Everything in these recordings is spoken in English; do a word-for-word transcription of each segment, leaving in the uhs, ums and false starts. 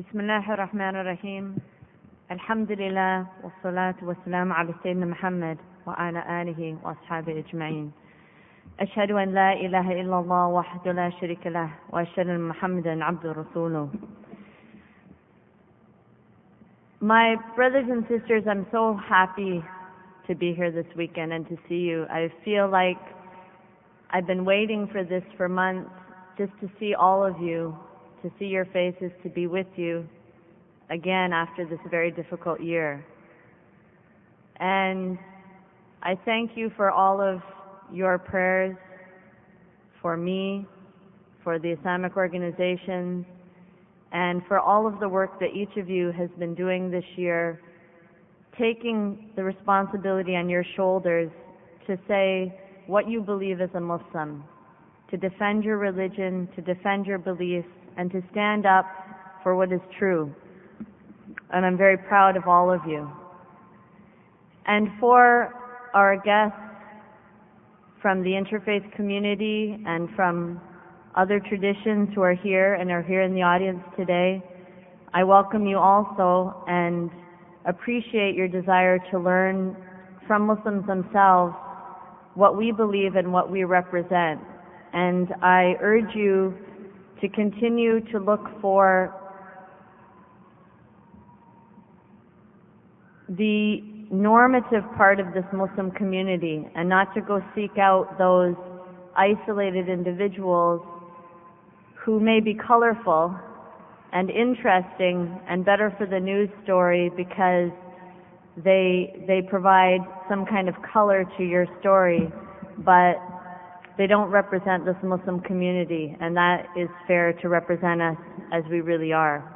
بسم الله الرحمن الرحيم. الحمد لله والصلاة والسلام على سيدنا محمد وعلى آله وأصحابه أجمعين. أشهد أن لا إله إلا الله وحده لا شريك له وأشهد أن محمدا عبده ورسوله. My brothers and sisters, I'm so happy to be here this weekend and to see you. I feel like I've been waiting for this for months, just to see all of you, to see your faces, to be with you again after this very difficult year. And I thank you for all of your prayers for me, for the Islamic organizations, and for all of the work that each of you has been doing this year, taking the responsibility on your shoulders to say what you believe as a Muslim, to defend your religion, to defend your beliefs, and to stand up for what is true. And I'm very proud of all of you. And for our guests from the interfaith community and from other traditions who are here and are here in the audience today, I welcome you also and appreciate your desire to learn from Muslims themselves what we believe and what we represent. And I urge you to continue to look for the normative part of this Muslim community and not to go seek out those isolated individuals who may be colorful and interesting and better for the news story because they they provide some kind of color to your story, but they don't represent this Muslim community, and that is fair to represent us as we really are.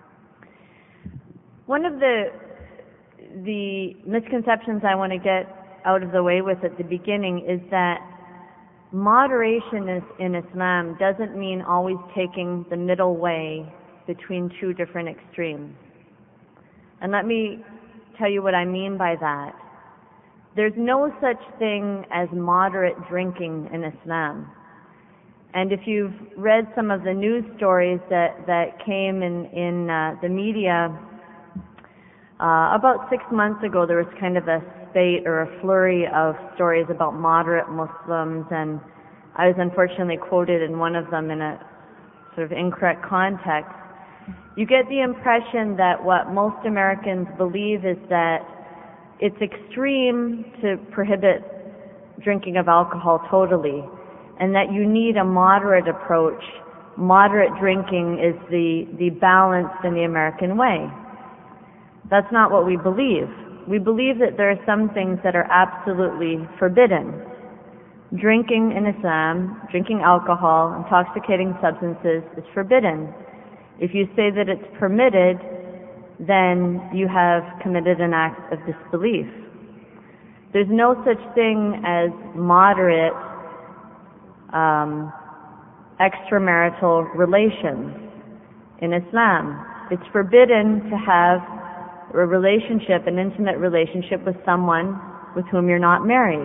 One of the the misconceptions I want to get out of the way with at the beginning is that moderation is, in Islam doesn't mean always taking the middle way between two different extremes. And let me tell you what I mean by that. There's no such thing as moderate drinking in Islam. And if you've read some of the news stories that, that came in, in uh, the media, uh, about six months ago there was kind of a spate or a flurry of stories about moderate Muslims, and I was unfortunately quoted in one of them in a sort of incorrect context. You get the impression that what most Americans believe is that it's extreme to prohibit drinking of alcohol totally, and that you need a moderate approach. Moderate drinking is the, the balanced in the American way. That's not what we believe. We believe that there are some things that are absolutely forbidden. Drinking in Islam, drinking alcohol, intoxicating substances is forbidden. If you say that it's permitted, then you have committed an act of disbelief. There's no such thing as moderate um, extramarital relations in Islam. It's forbidden to have a relationship, an intimate relationship with someone with whom you're not married,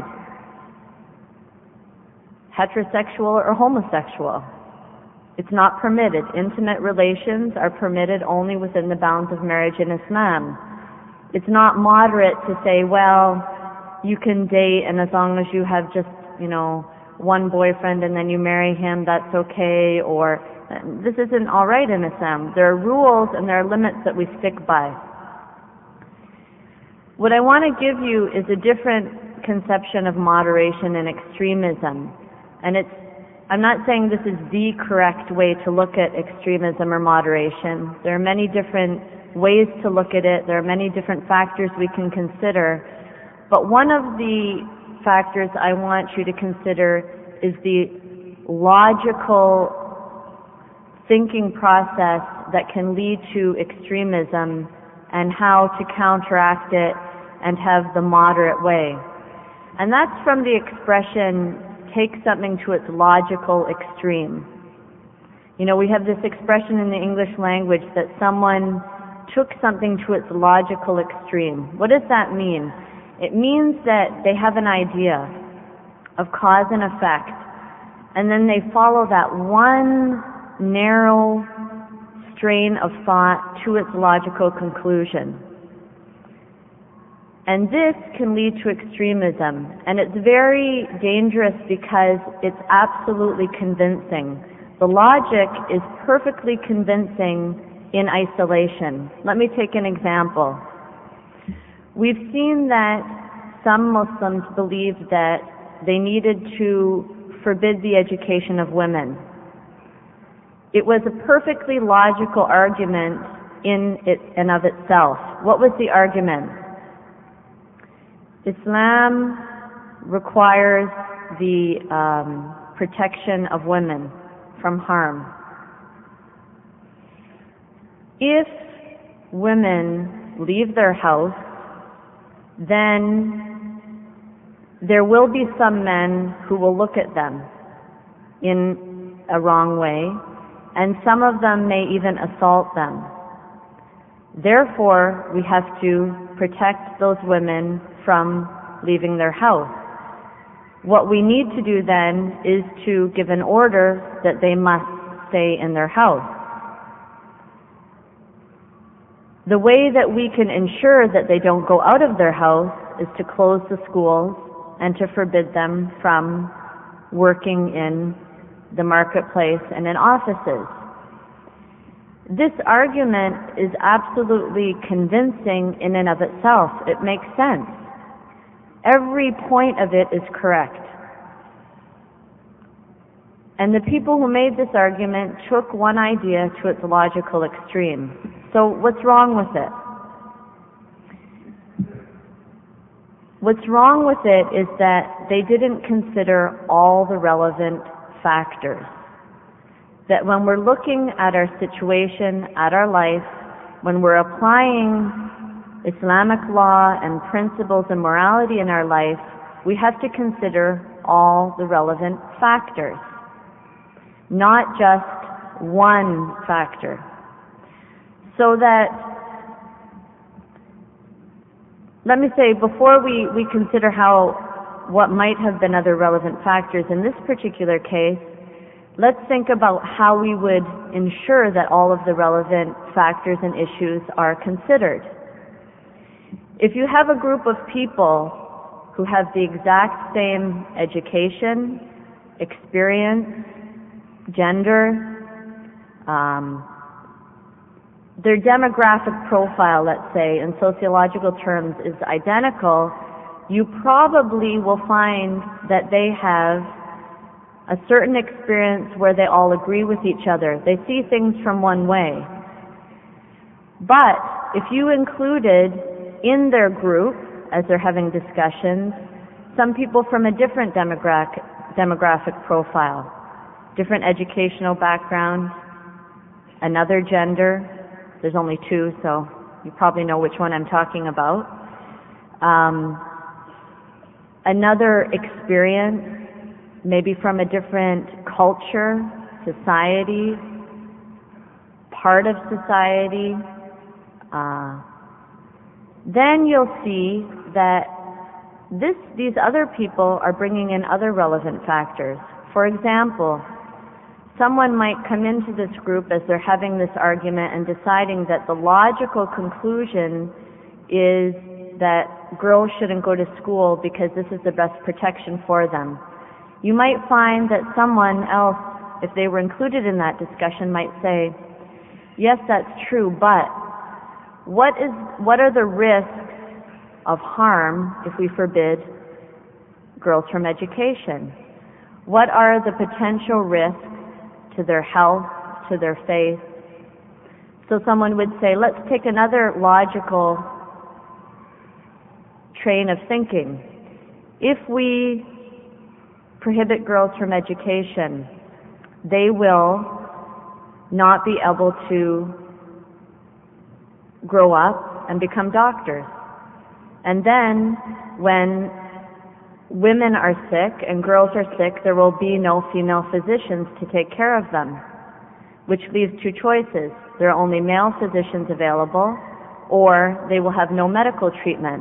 heterosexual or homosexual. It's not permitted. Intimate relations are permitted only within the bounds of marriage in Islam. It's not moderate to say, well, you can date, and as long as you have just, you know, one boyfriend and then you marry him, that's okay, or this isn't all right in Islam. There are rules and there are limits that we stick by. What I want to give you is a different conception of moderation and extremism. And it's, I'm not saying this is the correct way to look at extremism or moderation. There are many different ways to look at it. There are many different factors we can consider. But one of the factors I want you to consider is the logical thinking process that can lead to extremism and how to counteract it and have the moderate way. And that's from the expression, take something to its logical extreme. You know, we have this expression in the English language that someone took something to its logical extreme. What does that mean? It means that they have an idea of cause and effect, and then they follow that one narrow, strain of thought to its logical conclusion. And this can lead to extremism, and it's very dangerous because it's absolutely convincing. The logic is perfectly convincing in isolation. Let me take an example. We've seen that some Muslims believed that they needed to forbid the education of women. It was a perfectly logical argument in it and of itself. What was the argument? Islam requires the um, protection of women from harm. If women leave their house, then there will be some men who will look at them in a wrong way, and some of them may even assault them. Therefore, we have to protect those women from leaving their house. What we need to do then is to give an order that they must stay in their house. The way that we can ensure that they don't go out of their house is to close the schools and to forbid them from working in the marketplace and in offices. This argument is absolutely convincing in and of itself. It makes sense. Every point of it is correct. And the people who made this argument took one idea to its logical extreme. So what's wrong with it? What's wrong with it is that they didn't consider all the relevant factors. That when we're looking at our situation, at our life, when we're applying Islamic law and principles and morality in our life, we have to consider all the relevant factors, not just one factor. So that, let me say, before we, we consider how, what might have been other relevant factors in this particular case, let's think about how we would ensure that all of the relevant factors and issues are considered. If you have a group of people who have the exact same education, experience, gender, um, their demographic profile, let's say, in sociological terms is identical, you probably will find that they have a certain experience where they all agree with each other. They see things from one way. But if you included in their group, as they're having discussions, some people from a different demographic, demographic profile, different educational background, another gender, there's only two, so you probably know which one I'm talking about, um, another experience, maybe from a different culture, society, part of society, uh, then you'll see that this, these other people are bringing in other relevant factors. For example, someone might come into this group as they're having this argument and deciding that the logical conclusion is that girls shouldn't go to school because this is the best protection for them. You might find that someone else, if they were included in that discussion, might say, yes, that's true, but what is, what are the risks of harm if we forbid girls from education? What are the potential risks to their health, to their faith? So someone would say, let's take another logical train of thinking. If we prohibit girls from education, they will not be able to grow up and become doctors. And then when women are sick and girls are sick, there will be no female physicians to take care of them, which leaves two choices. There are only male physicians available, or they will have no medical treatment.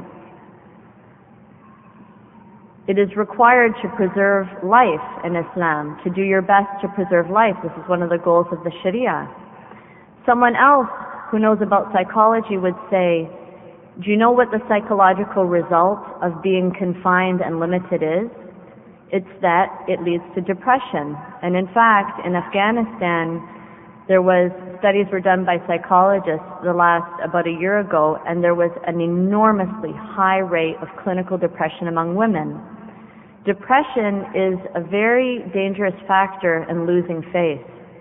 It is required to preserve life in Islam, to do your best to preserve life. This is one of the goals of the Sharia. Someone else who knows about psychology would say, do you know what the psychological result of being confined and limited is? It's that it leads to depression. And in fact, in Afghanistan, there was, studies were done by psychologists the last, about a year ago, and there was an enormously high rate of clinical depression among women. Depression is a very dangerous factor in losing faith.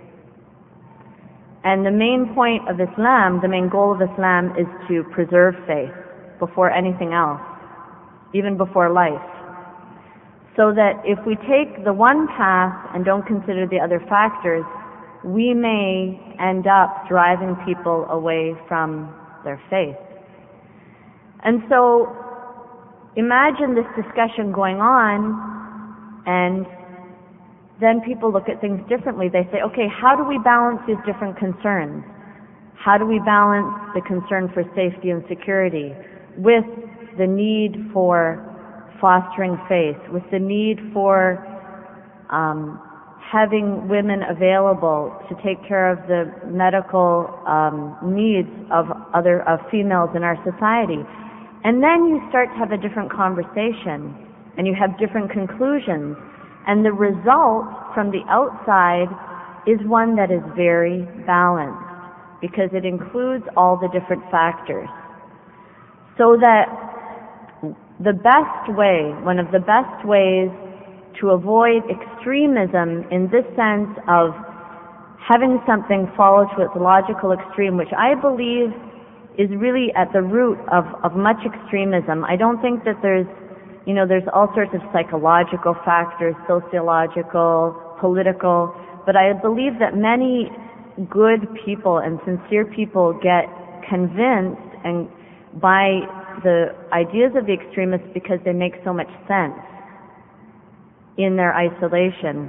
And the main point of Islam, the main goal of Islam, is to preserve faith before anything else, even before life. So that if we take the one path and don't consider the other factors, we may end up driving people away from their faith. And so imagine this discussion going on, and then people look at things differently. They say, okay, how do we balance these different concerns? How do we balance the concern for safety and security with the need for fostering faith, with the need for um, having women available to take care of the medical um, needs of other of females in our society? And then you start to have a different conversation, and you have different conclusions. And the result from the outside is one that is very balanced, because it includes all the different factors. So that the best way, one of the best ways to avoid extremism in this sense of having something follow to its logical extreme, which I believe is really at the root of, of much extremism. I don't think that there's You know, there's all sorts of psychological factors, sociological, political, but I believe that many good people and sincere people get convinced and by the ideas of the extremists because they make so much sense in their isolation.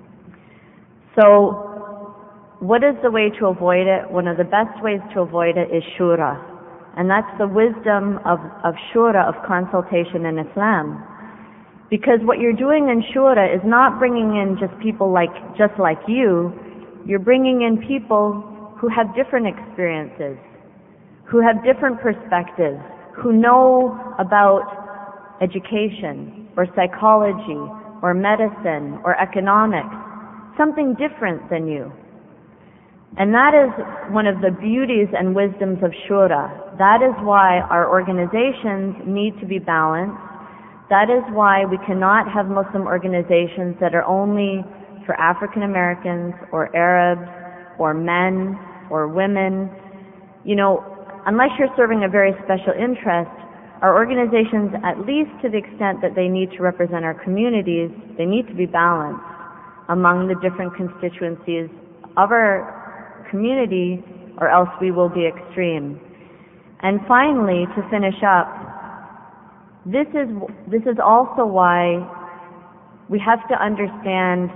So, what is the way to avoid it? One of the best ways to avoid it is shura. And that's the wisdom of, of shura, of consultation in Islam. Because what you're doing in shura is not bringing in just people like, just like you. You're bringing in people who have different experiences, who have different perspectives, who know about education or psychology or medicine or economics, something different than you. And that is one of the beauties and wisdoms of shura. That is why our organizations need to be balanced. That is why we cannot have Muslim organizations that are only for African Americans or Arabs or men or women. You know, unless you're serving a very special interest, our organizations, at least to the extent that they need to represent our communities, they need to be balanced among the different constituencies of our community, or else we will be extreme. And finally, to finish up, this is this is also why we have to understand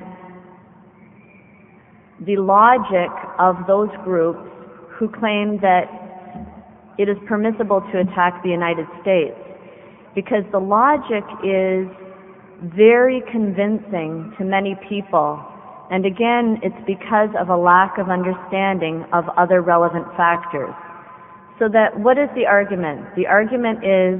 the logic of those groups who claim that it is permissible to attack the United States, because the logic is very convincing to many people. And again, it's because of a lack of understanding of other relevant factors. So that, what is the argument? The argument is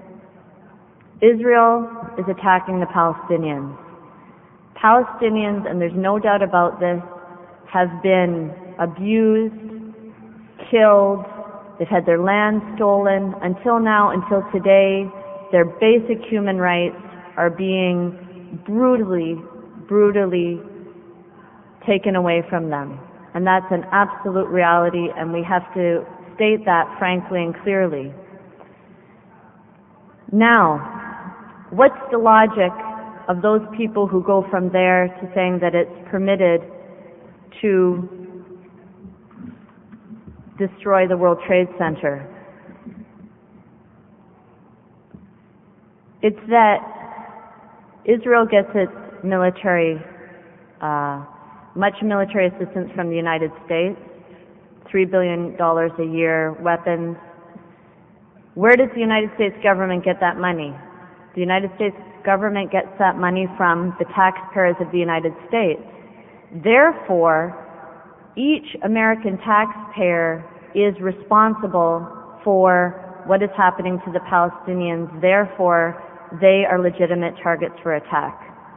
Israel is attacking the Palestinians. Palestinians, and there's no doubt about this, have been abused, killed, they've had their land stolen. Until now, until today, their basic human rights are being brutally, brutally taken away from them. And that's an absolute reality, and we have to state that frankly and clearly. Now, what's the logic of those people who go from there to saying that it's permitted to destroy the World Trade Center? It's that Israel gets its military uh, much military assistance from the United States, three billion dollars a year, weapons. Where does the United States government get that money? The United States government gets that money from the taxpayers of the United States. Therefore, each American taxpayer is responsible for what is happening to the Palestinians, therefore they are legitimate targets for attack.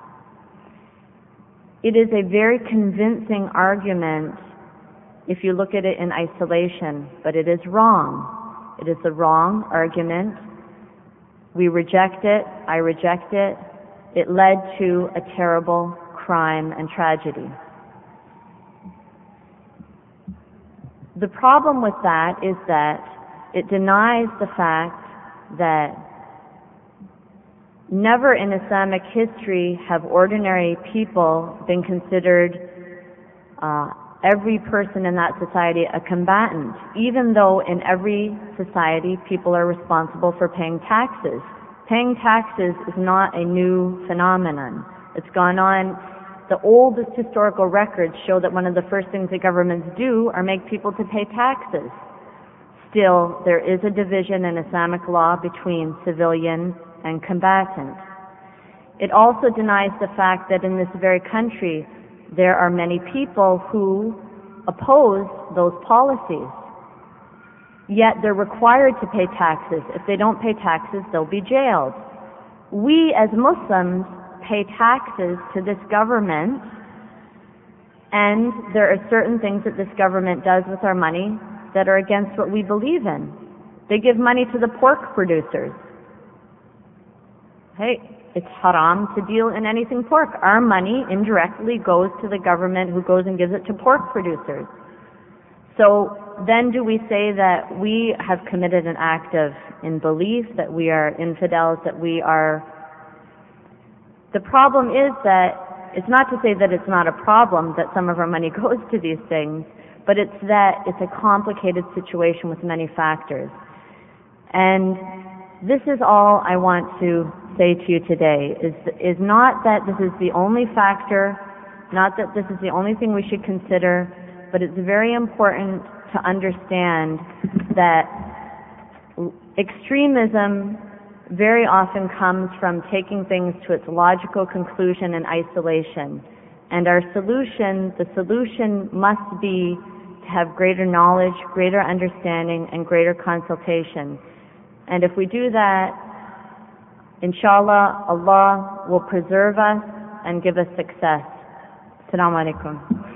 It is a very convincing argument if you look at it in isolation, but it is wrong. It is the wrong argument. We reject it. I reject it. It led to a terrible crime and tragedy. The problem with that is that it denies the fact that never in Islamic history have ordinary people been considered, uh, every person in that society, a combatant, even though in every society people are responsible for paying taxes. Paying taxes is not a new phenomenon. It's gone on. The oldest historical records show that one of the first things that governments do are make people to pay taxes. Still, there is a division in Islamic law between civilian and combatant. It also denies the fact that in this very country there are many people who oppose those policies. Yet they're required to pay taxes. If they don't pay taxes, they'll be jailed. We as Muslims pay taxes to this government, and there are certain things that this government does with our money that are against what we believe in. They give money to the pork producers. Hey, it's haram to deal in anything pork. Our money indirectly goes to the government who goes and gives it to pork producers. So then do we say that we have committed an act of in belief, that we are infidels, that we are... The problem is that it's not to say that it's not a problem that some of our money goes to these things, but it's that it's a complicated situation with many factors. And this is all I want to say to you today, is, is not that this is the only factor, not that this is the only thing we should consider, but it's very important to understand that extremism very often comes from taking things to its logical conclusion in isolation. And our solution, the solution must be to have greater knowledge, greater understanding, and greater consultation. And if we do that, inshallah, Allah will preserve us and give us success. Assalamu alaikum.